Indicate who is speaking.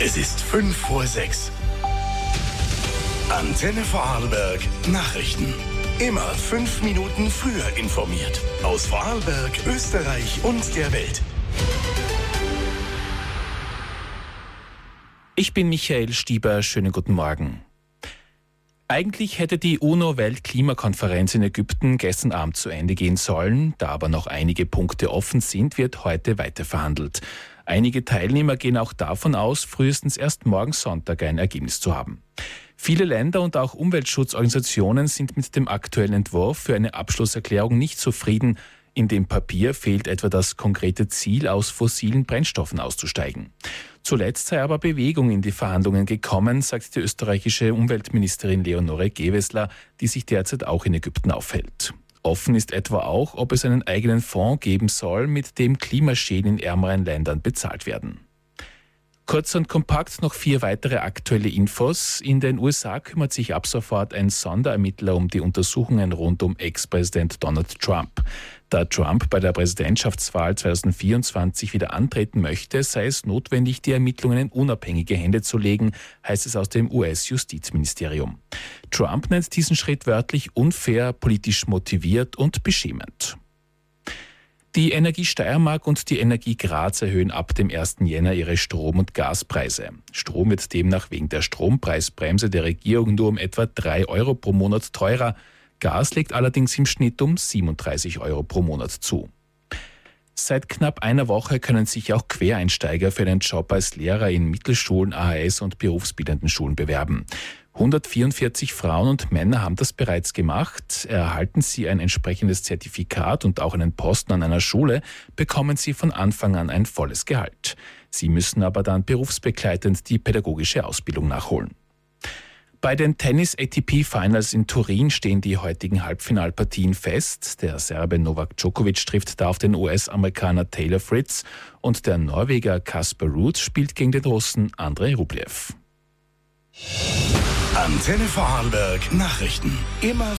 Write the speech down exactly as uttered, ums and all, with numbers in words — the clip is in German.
Speaker 1: Es ist fünf vor sechs. Antenne Vorarlberg Nachrichten. Immer fünf Minuten früher informiert. Aus Vorarlberg, Österreich und der Welt.
Speaker 2: Ich bin Michael Stieber, schönen guten Morgen. Eigentlich hätte die UNO-Weltklimakonferenz in Ägypten gestern Abend zu Ende gehen sollen. Da aber noch einige Punkte offen sind, wird heute weiterverhandelt. Einige Teilnehmer gehen auch davon aus, frühestens erst morgen Sonntag ein Ergebnis zu haben. Viele Länder und auch Umweltschutzorganisationen sind mit dem aktuellen Entwurf für eine Abschlusserklärung nicht zufrieden. In dem Papier fehlt etwa das konkrete Ziel, aus fossilen Brennstoffen auszusteigen. Zuletzt sei aber Bewegung in die Verhandlungen gekommen, sagt die österreichische Umweltministerin Leonore Gewessler, die sich derzeit auch in Ägypten aufhält. Offen ist etwa auch, ob es einen eigenen Fonds geben soll, mit dem Klimaschäden in ärmeren Ländern bezahlt werden. Kurz und kompakt noch vier weitere aktuelle Infos. In den U S A kümmert sich ab sofort ein Sonderermittler um die Untersuchungen rund um Ex-Präsident Donald Trump. Da Trump bei der Präsidentschaftswahl zwanzig vierundzwanzig wieder antreten möchte, sei es notwendig, die Ermittlungen in unabhängige Hände zu legen, heißt es aus dem U S-Justizministerium. Trump nennt diesen Schritt wörtlich unfair, politisch motiviert und beschämend. Die Energie Steiermark und die Energie Graz erhöhen ab dem ersten Jänner ihre Strom- und Gaspreise. Strom wird demnach wegen der Strompreisbremse der Regierung nur um etwa drei Euro pro Monat teurer. Gas legt allerdings im Schnitt um siebenunddreißig Euro pro Monat zu. Seit knapp einer Woche können sich auch Quereinsteiger für einen Job als Lehrer in Mittelschulen, A H S und berufsbildenden Schulen bewerben. hundertvierundvierzig Frauen und Männer haben das bereits gemacht. Erhalten sie ein entsprechendes Zertifikat und auch einen Posten an einer Schule, bekommen sie von Anfang an ein volles Gehalt. Sie müssen aber dann berufsbegleitend die pädagogische Ausbildung nachholen. Bei den Tennis-A T P-Finals in Turin stehen die heutigen Halbfinalpartien fest. Der Serbe Novak Djokovic trifft da auf den U S-Amerikaner Taylor Fritz und der Norweger Casper Ruud spielt gegen den Russen Andrei Rublev.
Speaker 1: Antenne Vorarlberg Nachrichten. Immer